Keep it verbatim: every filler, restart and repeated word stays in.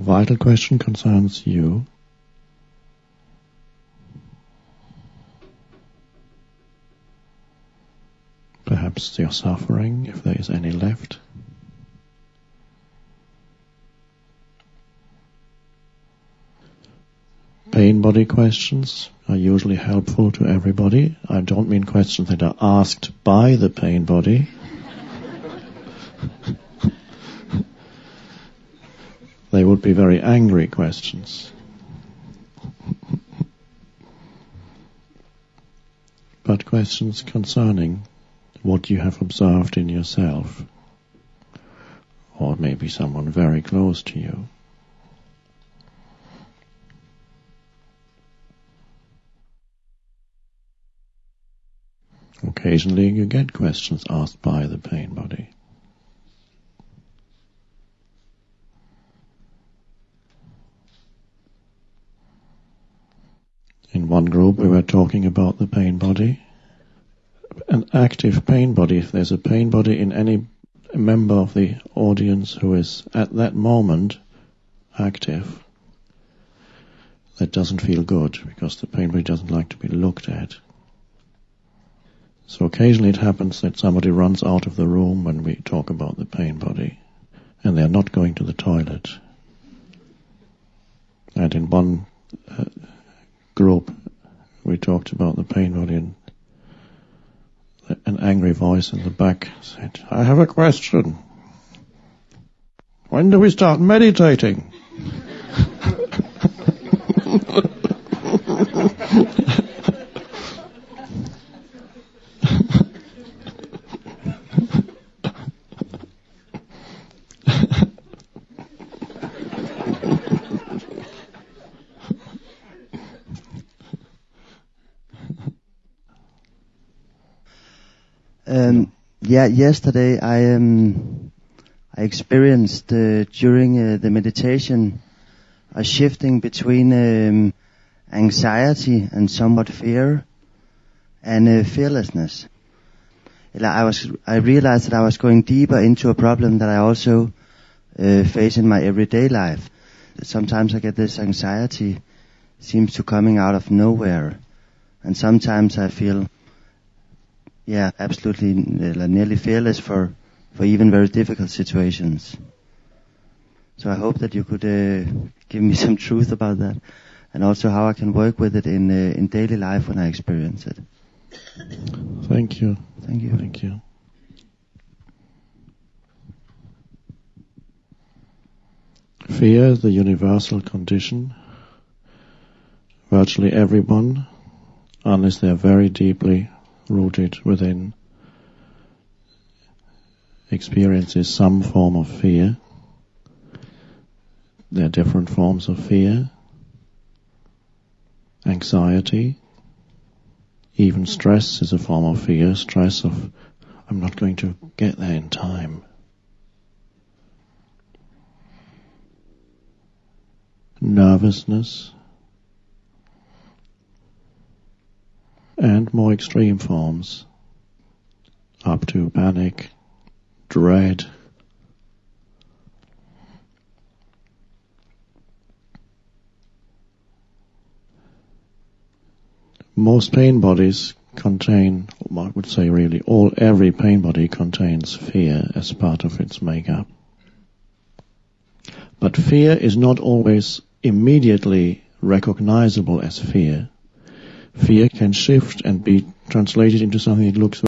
vital question concerns you. Perhaps your suffering, if there is any left. Pain body questions are usually helpful to everybody. I don't mean questions that are asked by the pain body. They would be very angry questions. But questions concerning what you have observed in yourself, or maybe someone very close to you. Occasionally you get questions asked by the pain body. In one group we were talking about the pain body. An active pain body, if there's a pain body in any member of the audience who is at that moment active, that doesn't feel good, because the pain body doesn't like to be looked at. So occasionally it happens that somebody runs out of the room when we talk about the pain body, and they're not going to the toilet. And in one uh, group we talked about the pain body, and an angry voice in the back said, "I have a question. When do we start meditating?" Um, yeah, yesterday I um, I experienced uh, during uh, the meditation a shifting between um, anxiety and somewhat fear and uh, fearlessness. I was I realized that I was going deeper into a problem that I also uh, face in my everyday life. Sometimes I get this anxiety, seems to coming out of nowhere, and sometimes I feel Yeah, absolutely, uh, nearly fearless for, for even very difficult situations. So I hope that you could uh, give me some truth about that, and also how I can work with it in uh, in daily life when I experience it. Thank you. Thank you. Thank you. Fear is the universal condition. Virtually everyone, unless they are very deeply rooted within, experiences some form of fear. There are different forms of fear, anxiety, even stress is a form of fear, stress of, I'm not going to get there in time. Nervousness, and more extreme forms, up to panic, dread. Most pain bodies contain, I would say really all, every pain body contains fear as part of its makeup. But fear is not always immediately recognizable as fear. Fear can shift and be translated into something that looks